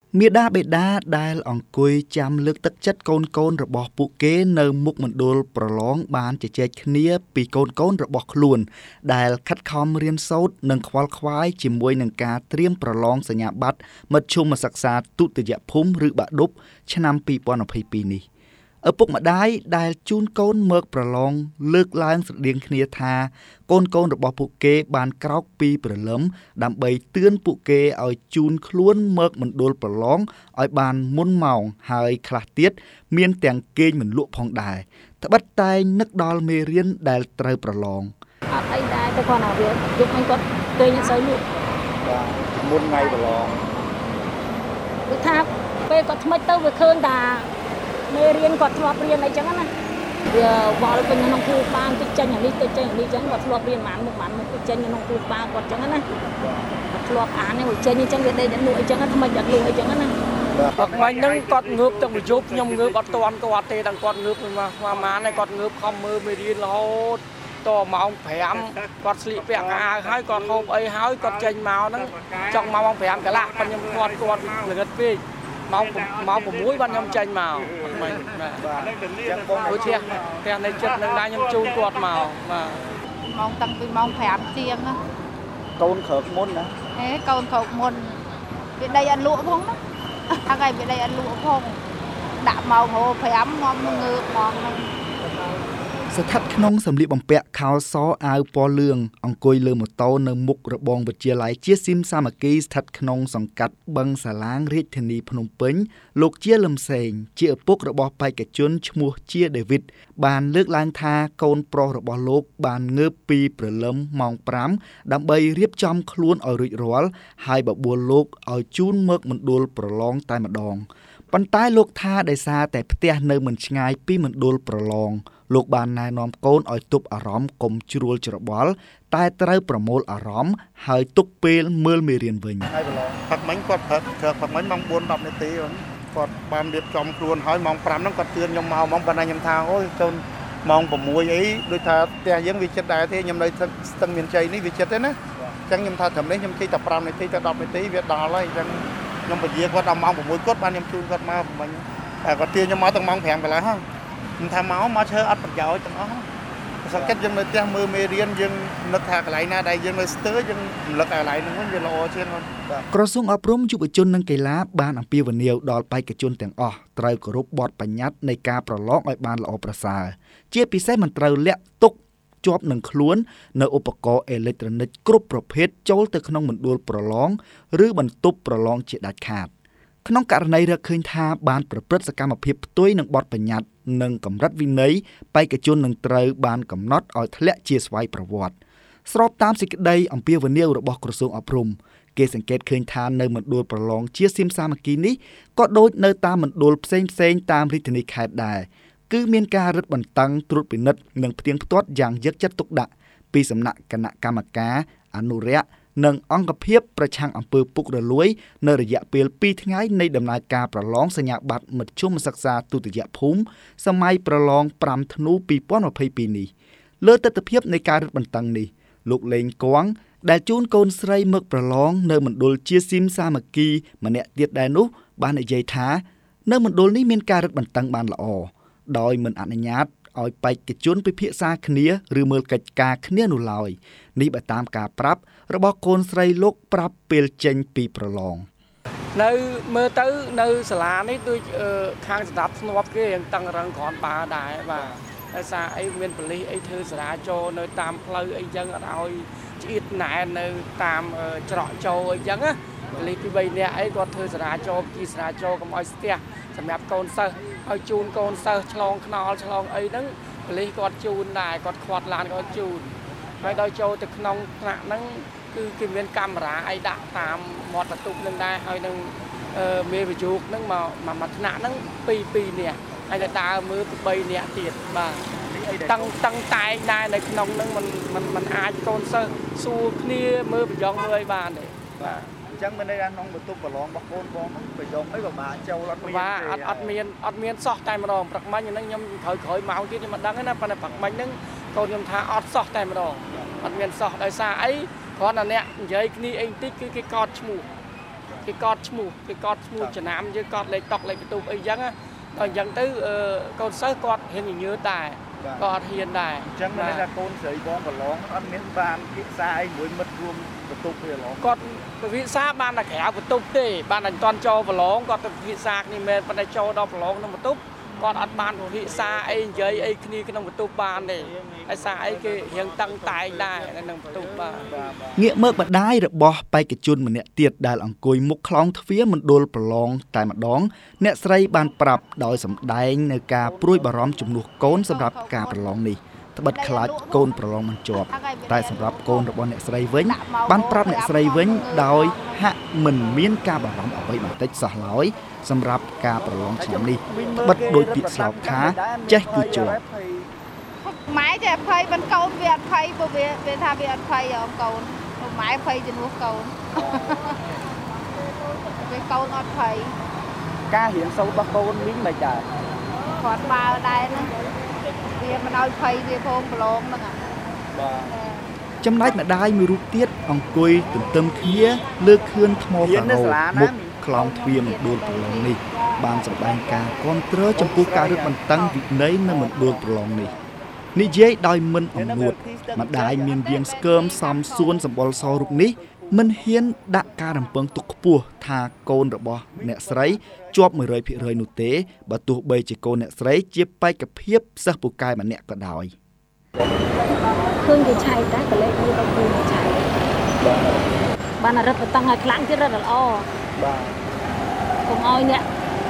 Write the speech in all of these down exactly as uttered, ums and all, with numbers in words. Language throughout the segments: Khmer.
មេដាបេដាដែលអង្គុយចាំលើកទឹកចិត្តកូនកូនរបស់ពួកគេនៅមុខមណ្ឌលប្រឡងបានជជែកគ្នាពីកូនកូនរបស់ខ្លួនដែលខិតខំរៀនសូត្រនិងខ្វល់ខ្វាយជាមួយនឹងការត្រៀមប្រឡងសញ្ញាបត្រមធ្យមសិក្សាទុតិយភូមិឬបាក់ឌុបឆ្នាំពីរពាន់ยี่สิบยี่នេះឪពុកម្ដាយដែលជូនកូនមកប្រឡងលើកឡើងស្រដៀងគ្នាថាកូនកូនរបស់ពួកគេបានក្រោកពីព្រលឹមដើម្បីទឿនពួកគេឲ្យជូនខ្លួនមកមណ្ឌលប្រឡងឲ្យបានមុនម៉ោងហើយខ្លះទៀតមានទាំងគេងមិនលក់ផងដែរត្បិតតែនឹកដល់មេរៀនដែលត្រូវប្រឡងអត់អីដែរតែគាត់ថាវាយប់មិញគាត់គេងអត់សូវលក់បាទមុនថ្ងៃប្រឡងគឺថាពេលគាត់ថ្មិចទៅវាឃើញថាមេរៀនគាត់ធ្លាប់រៀនអីចឹងណាវាវល់ពេញក្នុងគ្រូបានទៅចេញអានេះទៅចេញអានេះចឹងគាត់ធ្លាប់រៀនប៉ុន្មានមុខប៉ុន្មានមុខទៅចេញក្នុងគ្រូបានគាត់ចឹងណាគាត់ធ្លាប់អាននេះចេញអញ្ចឹងវាដេកលក់អីចឹងថ្មិចអត់លក់អីចឹងណាគាត់ខ្វាញ់ហ្នឹងគាត់ងើបទាំងប្រជុំខ្ញុំងើបអត់តាន់គាត់ទេដល់គាត់ងើបមកស្មាម៉ានហើយគាត់ងើបខំមើលមេរៀនរហូតតម៉ោងប្រាំគាត់ស្លៀកពាក់អាវហើយគាត់ហូបអីហើយគាត់ចេញមកហ្នឹងចង់មកម៉ោងប្រាំកន្លះប៉ុន្តែខ្ញុំគាត់គាត់ល្ងិតពេកម៉ោងម៉ោងหกបានខ្ញុំចេញមកមិញបាទចឹងបងដូចជាផ្ទះនៅចិត្តនឹងដែរខ្ញុំជូនគាត់មកបាទម៉ោងតាំងពីម៉ោងប្រាំជាងណាកូនក្រោកមុនណាហេកូនក្រោកមុនវាដីអត់លក់ផងណាថ្ងៃវាដីអត់លក់ផងដាក់ម៉ោងហូរប្រាំមកងើបមកហ្នឹងស្ថិតក្នុងសម្លៀកបំពាក់ខោសអាវពណ៌លឿងអង្គុយលើម៉ូតូនៅមុខរបងវិទ្យាល័យជាស៊ីមសាមគ្គីស្ថិតក្នុងសង្កាត់បឹងសាឡាងរាជធានីភ្នំពេញលោកជាលឹមសេងជាឪពុករបស់បេក្ខជនឈ្មោះជាដេវីតបានលើកឡើងថាកូនប្រុសរបស់លោកបានងើបពីព្រលឹមម៉ោងប្រាំដើម្បីរៀបចំខ្លួនឲ្យរួចរាល់ហើយបបួលលោកឲ្យជូនមកមណ្ឌលប្រឡងតែម្ដងប៉ុន្តែលោកថាដោយសារតែផ្ទះនៅមិនឆ្ងាយពីមណ្ឌលប្រឡងលោកបានណែនាំកូនឲ្យទប់អារម្មណ៍កុំជ្រួលច្របល់តែត្រូវប្រមូលអារម្មណ៍ហើយទុកពេលមើលមេរៀនវិញហើយប្រឡងផឹកមិញគាត់ផឹកផឹកមិញម៉ោងបួនដប់នាទីគាត់បានរៀបចំខ្លួនហើយម៉ោងប្រាំហ្នឹងគាត់ជឿនខ្ញុំមកហ្មងប៉ុន្តែខ្ញុំថាអូយកូនម៉ោងหกអីដូចថាផ្ទះយើងវាចិត្តដែរទេខ្ញុំនៅស្ទឹងមានជ័យនេះវាចិត្តទេណាអញ្ចឹងខ្ញុំថាត្រឹមនេះខ្ញុំជិះតែប្រាំនាទីទៅដប់នាទីវាដល់ហើយអញ្ចឹងខ្ញុំពជាគាត់ដល់ម៉ោងหกគាត់បានខ្ញុំជូនគាត់មកមិញតែគាត់ទាញខ្ញុំមកទាំងម៉ោងប្រាំកន្លះហ្នឹងខ្ញុំថាមកមកឈើអត់ប្រយោជន៍ទាំងអស់សង្កេតយើងនៅផ្ទះមើលមេរៀនយើងនឹកថាកន្លែងណាដែលយើងនៅស្ទើរយើងរំលឹកកន្លែងហ្នឹងវិញវាល្អជាងក្រសួងអប់រំយុវជននិងកីឡាបានអំពាវនាវដល់បេក្ខជនទាំងអស់ត្រូវគោរពបទបញ្ញត្តិនៃការប្រឡងឲ្យបានល្អប្រសើរជាពិសេសមិនត្រូវលាក់ទុកជាប់នឹងខ្លួននៅឧបករណ៍អេឡិចត្រូនិកគ្រប់ប្រភេទចូលទៅក្នុងមណ្ឌលប្រឡងឬបន្ទប់ប្រឡងជាដាច់ខាតក្នុងករណីរកឃើញថាបានប្រព្រឹត្តសកម្មភាពផ្ទុយនឹងបទបញ្ញត្តិនិងកម្រិតវិន័យបេក្ខជននឹងត្រូវបានកំណត់ឲ្យធ្លាក់ជាស្វ័យប្រវត្តិស្របតាមសេចក្តីអំពាវនាវរបស់ក្រសួងអប់រំគេសង្កេតឃើញថានៅមណ្ឌលប្រឡងជាសៀមសាមគ្គីនេះក៏ដូចនៅតាមមណ្ឌលផ្សេងផ្សេងតាមរាជធានីខេត្តដែរគឺមានការរឹតបន្តឹងត្រួតពិនិត្យនិងផ្ទៀងផ្ទាត់យ៉ាងយកចិត្តទុកដាក់ពីសំណាក់គណៈកម្មការអនុរិយនិងអង្គភាពប្រឆាំងអំពើពុករលួយនៅរយៈពេលពីរថ្ងៃនៃដំណើរការប្រឡងសញ្ញាបត្រមធ្យមសិក្សាទុតិយភូមិសម័យប្រឡងប្រាំធ្នូពីរពាន់ยี่สิบยี่នេះលើទស្សនវិជ្ជានៃការរឹតបន្តឹងនេះលោកលេងគង់ដែលជូនកូនស្រីមកប្រឡងនៅមណ្ឌលជាស៊ីមសាមគ្គីម្នាក់ទៀតដែរនោះបាននិយាយថានៅមណ្ឌលនេះមានការរឹតបន្តឹងបានល្អដោយមិនអនុញ្ញាតឲ្យបេក្ខជនពិភាក្សាគ្នាឬមើលកិច្ចការគ្នានោះឡើយនេះបើតាមការប្រាប់របស់កូនស្រីលោកប្រាប់ពេលចេញពីប្រឡងនៅមើលទៅនៅសាលានេះដូចខាងស្ដាប់ស្នាប់គេយ៉ាងតឹងរឹងគ្រាន់បើដែរបាទដោយសារអីមានប៉ូលីសអីធ្វើសាលាចូលនៅតាមផ្លូវអីចឹងអត់ឲ្យឆ្អៀតណែននៅតាមច្រកចូលអីចឹងណាប៉ូលីសពីរនាក់អីគាត់ធ្វើសាលាចូលជីសាលាចូលកុំឲ្យស្ទះសម្រាប់កូនសិស្សឲ្យជូនកូនសិស្សឆ្លងថ្នល់ឆ្លងអីហ្នឹងប៉ូលីសគាត់ជូនដែរគាត់ខ្វាត់ឡានគាត់ជូនហើយដល់ចូលទៅក្នុងថ្នាក់ហ្នឹងគឺគេមានកាមេរ៉ាអីដាក់តាមមាត់បន្ទប់នឹងដែរហើយនឹងមេវិយោគហ្នឹងមកមកថ្នាក់ហ្នឹងពីរពីរនាក់ហើយទៅដើរមើលពីបីនាក់ទៀតបាទតឹងតឹងតែងដែរនៅក្នុងហ្នឹងมันมันมันអាចកូនសិស្សសួរគ្នាមើលប្រយ៉ងមើលឲ្យបានទេបាទអញ្ចឹងមានន័យថាក្នុងបន្ទប់ប្រឡងរបស់កូនបងហ្នឹងប្រយ៉ងអីពិបាកចូលអត់មានបាទអត់អត់មានអត់មានសោះតែម្ដងព្រឹកមិញហ្នឹងខ្ញុំក្រោយក្រោយម៉ោងទៀតខ្ញុំមិនដឹងទេណាប៉ុន្តែព្រឹកមិញហ្នឹងកូនខ្ញុំថាអត់សោះតែម្ដងអត់មានសោះដោយសារអីគ្រាន់តែអ្នកនិយាយគ្នាអីបន្តិចគឺគេកត់ឈ្មោះគេកត់ឈ្មោះគេកត់ឈ្មោះចំណាំយើងកត់លេខតុកលេខបន្ទប់អីចឹងដល់អញ្ចឹងទៅកូនសិស្សគាត់ហ៊ានញញើដែរក៏អត់ហ៊ានដែរអញ្ចឹងមានថាកូនស្រីបងប្រឡងអត់មានបានពិសាអីមួយមិត្តរួមបន្ទប់ទេឡងគាត់ពិសាបានតែក្រៅបន្ទប់ទេបានតែមិនទាន់ចូលប្រឡងគាត់ទៅពិសាគ្នាមែនប៉ុន្តែចូលដល់ប្រឡងក្នុងបន្ទប់គាត់អត់បានពិសាអីនិយាយអីគ្នាក្នុងបន្ទប់បានទេហើយសារអីគេរៀងតឹងតែងដែរក្នុងបន្ទប់បាទងាកមើលម្ដាយរបស់បេក្ខជនម្នាក់ទៀតដែលអង្គុយមុខខ្លោងទ្វារមណ្ឌលប្រឡងតែម្ដងអ្នកស្រីបានប្រាប់ដោយសម្ដែងនៅការព្រួយបារម្ភជំនួសកូនសម្រាប់ការប្រឡងនេះត្បិតខ្លាចកូនប្រឡងមិនជាប់តែសម្រាប់កូនរបស់អ្នកស្រីវិញបានប្រាប់អ្នកស្រីវិញដោយហាក់មិនមានការបារម្ភអ្វីបន្តិចសោះឡើយសម្រាប់ការប្រឡងឆ្នាំនេះត្បិតដោយពាក្យស្លោកថាចេះគឺជាប់ម៉ែចេះភ័យមិនកូនវាអត់ភ័យព្រោះវាវាថាវាអត់ភ័យអងកូនម៉ែភ័យជំនួសកូនវាកូនអត់ភ័យការរៀនសូត្ររបស់កូនវិញមិនដែរគាត់បើដែរណាវាមិនឲ្យភ័យវាផងប្រឡងហ្នឹងបាទចំណែកម្ដាយមួយរូបទៀតអង្គុយទន្ទឹមគ្នាលើខឿនថ្មការ៉ូមុខខ្លោងទ្វារមណ្ឌលប្រឡងនេះបានសម្ដែងការគាំទ្រចំពោះការរឹតបន្តឹងវិន័យនៅមណ្ឌលប្រឡងនេះនិយាយដោយមិនអំនួតម្ដាយមានវាងស្គមសំសួនសម្បុរសរូបនេះមិនហ៊ានដាក់ការរំពឹងទុកខ្ពស់ថាកូនរបស់អ្នកស្រីជាប់ មួយរយភាគរយ នោះទេបើទោះបីជាកូនអ្នកស្រីជាបេក្ខភាពសិស្សពូកែម្នាក់ក៏ដោយឃើញគេឆែកតែកលេសនេះទៅឃើញឆែកបានរឹតបន្តឹងឲ្យខ្លាំងទៀតរឹតល្អបាទកុំឲ្យអ្នក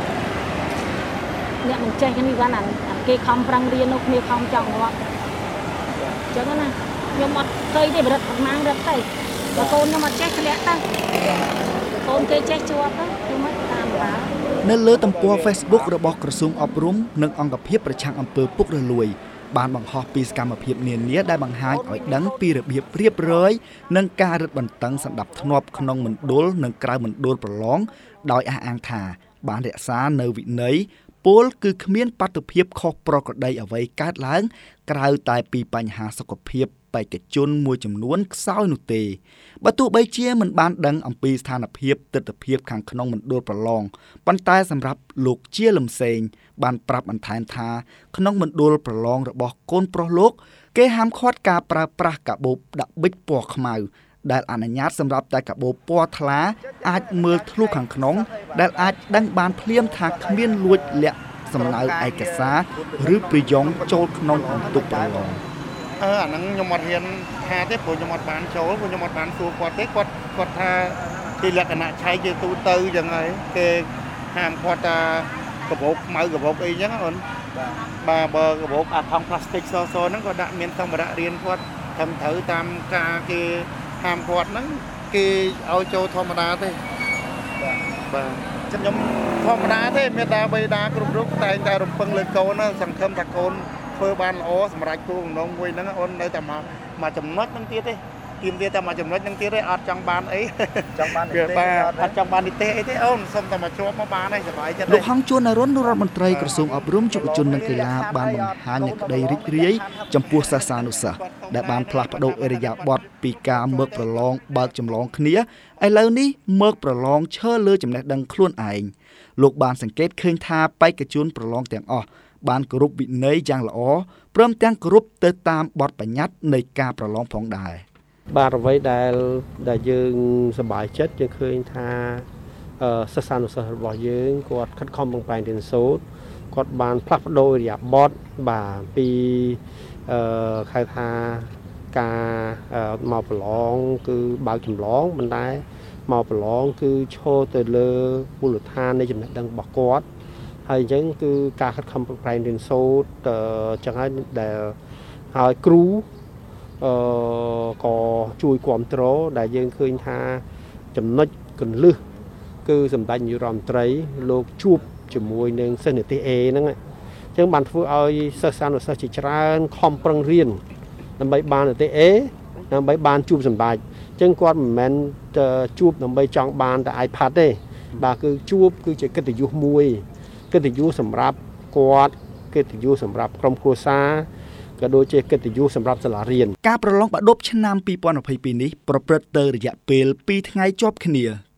អ្នកមិនចេះគ្នាបានអាគេខំប្រឹងរៀននោះគ្នាខំចង់ងាប់អញ្ចឹងណាខ្ញុំអត់ឃើញទេរឹតប្រមាណរឹតទៅបើកូនខ្ញុំអត់ចេះធ្លាក់ទៅកូនគេចេះជាប់ទៅគឺមិនតាមបានៅលើទំព័រ Facebook របស់ក្រសួងអប់រំនិងអង្គភាពប្រឆាំងអំពើពុករលួយបានបង្ហោះពីសកម្មភាពនានាដែលបង្ហាញឲ្យដឹងពីរបៀបរៀបរយនិងការរឹតបន្តឹងសណ្ដាប់ធ្នាប់ក្នុងមណ្ឌលនិងក្រៅមណ្ឌលប្រឡងដោយអះអាងថាបានរក្សានៅវិន័យពលគឺគ្មានបាតុភិបខុសប្រក្រតីអ្វីកើតឡើងក្រៅតែពីបញ្ហាសុខភាពបេក្ខជនមួយចំនួនខ្សោយនោះទេបើទោះបីជាមិនបានដឹងអំពីស្ថានភាពទិដ្ឋភាពខាងក្នុងមណ្ឌលប្រឡងប៉ុន្តែសម្រាប់លោកជាលំសេងបានប្រាប់បន្ថែមថាក្នុងមណ្ឌលប្រឡងរបស់កូនប្រុសលោកគេហាមឃាត់ការប្រើប្រាស់កាបូបដាក់ប៊ិចពណ៌ខ្មៅដែលអនុញ្ញាតសម្រាប់តែកាបូបពណ៌ថ្លាអាចមើលធ្លុះខាងក្នុងដែលអាចដឹងបានភ្លាមថាគ្មានលួចលាក់សំណៅឯកសារឬប្រយោងចូលក្នុងបន្ទប់ប្រឡងអឺអាហ្នឹងខ្ញុំអត់ហ៊ានថាទេព្រោះខ្ញុំអត់បានចូលព្រោះខ្ញុំអត់បានសួរគាត់ទេគាត់គាត់ថាពីលក្ខណៈឆែកជាទូទៅចឹងហើយគេហាមគាត់ថាកាបូបខ្មៅកាបូបអីចឹងអូនបាទបើកាបូបអាថង់ផ្លាស្ទិកសសហ្នឹងក៏ដាក់មានសម្ភារៈរៀនគាត់ត្រឹមត្រូវតាមការគេហាមគាត់ហ្នឹងគេឲ្យចូលធម្មតាទេបាទខ្ញុំធម្មតាទេមេដាបៃតាគ្រប់រូបតែងតែរំពឹងលើកូនណាសង្ឃឹមថាកូនធ្វើបានល្អសម្រាប់គោលបំណងមួយហ្នឹងអូននៅតែមកមកចំណុចហ្នឹងទៀតទេគៀមវាតែមកចំណុចហ្នឹងទៀតទេអត់ចង់បានអីចង់បានទេអត់ចង់បានទេអីទេអូនសុំតែមកជាប់មកបានហើយសុបាយចិត្តលោកហងជួនអរុនរដ្ឋមន្ត្រីក្រសួងអប់រំយុវជននិងកីឡាបានបង្ហាញនូវក្តីរីករាយចំពោះសិស្សានុសិស្សដែលបានផ្លាស់ប្ដូរឥរិយាបថពីការមើលប្រឡងបើកចម្លងគ្នាឥឡូវនេះមើលប្រឡងឈើលើចំណេះដឹងខ្លួនឯងលោកបានសង្កេតឃើញថាបេក្ខជនប្រឡងទាំងអស់បានគោរពវិន័យយ៉ាងល្អព្រមទាំងគោរពទៅតាមបទបញ្ញត្តិនៃការប្រឡងផងដែរបាទអ្វីដែលដែលយើងសប្បាយចិត្តយើងឃើញថាសិស្សានុសិស្សរបស់យើងគាត់ខិតខំប្រឹងប្រែងរៀនសូត្រគាត់បានផ្លាស់ប្ដូរឥរិយាបថបាទពីអឺហៅថាការមកប្រឡងគឺបើកចម្លងប៉ុន្តែមកប្រឡងគឺឈរទៅលើមូលដ្ឋាននៃចំណេះដឹងរបស់គាត់ហើយអញ្ចឹងគឺការខិតខំប្រឹងប្រែងរៀនសូត្រអញ្ចឹងហើយដែលហើយគ្រូអឺក៏ជួយគ្រប់គ្រងដែលយើងឃើញថាចំណុចកន្លឹះគឺសម្ដេចនាយករដ្ឋមន្ត្រីលោកជួបជាមួយនឹងសិស្សនិទេស A ហ្នឹងអញ្ចឹងបានធ្វើឲ្យសិស្សសានុសិស្សជាច្រើនខំប្រឹងរៀនដើម្បីបាននិទេស A ដើម្បីបានជួបសម្ដេចអញ្ចឹងគាត់មិនមែនជួបដើម្បីចង់បានតែ iPad ទេបាទគឺជួបគឺជាកិត្តិយសមួយកិត្តិយសសម្រាប់គាត់កិត្តិយសសម្រាប់ក្រុមគ្រួសារក៏ដូចជាកិត្តិយសសម្រាប់សាលារៀនការប្រឡងបាក់ឌុបឆ្នាំពីរពាន់ยี่สิบยี่នេះប្រព្រឹត្តទៅរយៈពេលពីរថ្ងៃជាប់គ្នា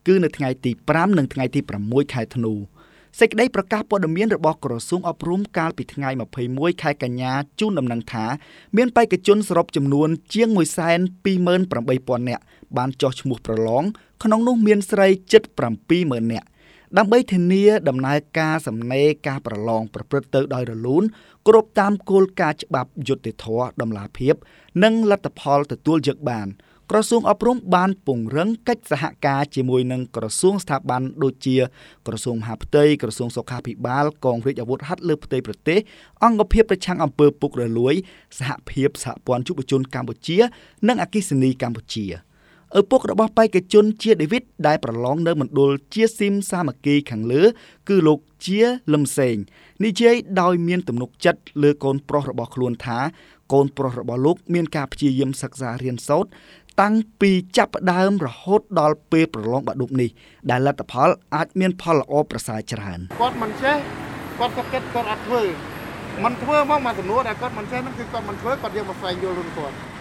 គឺនៅថ្ងៃទីប្រាំនិងថ្ងៃទីប្រាំមួយខែធ្នូសេចក្តីប្រកាសព័ត៌មានរបស់ក្រសួងអប់រំកាលពីថ្ងៃម្ភៃមួយខែកញ្ញាជូនដំណឹងថាមានបេក្ខជនសរុបចំនួនជាង មួយសែនពីរម៉ឺនប្រាំបីពាន់ នាក់បានចុះឈ្មោះប្រឡងក្នុងនោះមានស្រីជិត ប្រាំពីរម៉ឺន នាក់ដើម្បីធានាដំណើរការសំណេរការប្រឡងប្រព្រឹត្តទៅដោយរលូនគ្រប់តាមគោលការណ៍ច្បាប់យុត្តិធម៌តម្លាភាពនិងលទ្ធផលទទួលយកបានក្រសួងអប់រំបានពង្រឹងកិច្ចសហការជាមួយនឹងក្រសួងស្ថាប័នដូចជាក្រសួងមហាផ្ទៃក្រសួងសុខាភិបាលកងរាជអាវុធហត្ថលើផ្ទៃប្រទេសអង្គភាពប្រឆាំងអំពើពុករលួយសហភាពសហព័ន្ធយុវជនកម្ពុជានិងអគ្គិសនីកម្ពុជាឪពុករបស់បេក្ខជនជាដេវីតដែលប្រឡងនៅមណ្ឌលជាស៊ីមសាមគ្គីខាងលើគឺលោកជាលឹមសេងនិយាយដោយមានទំនុកចិត្តលើកូនប្រុសរបស់ខ្លួនថាកូនប្រុសរបស់លោកមានការព្យាយាមសិក្សារៀនសូត្រតាំងពីចាប់ផ្ដើមរហូតដល់ពេលប្រឡងបាក់ឌុបនេះដែលលទ្ធផលអាចមានផលល្អប្រសើរច្រើនគាត់មិនចេះគាត់ក៏គិតគាត់អត់ធ្វើមិនធ្វើមកមកសំណួរដែលគាត់មិនចេះហ្នឹងគឺគាត់មិនធ្វើគាត់យកមកស្វែងយល់ខ្លួនគាត់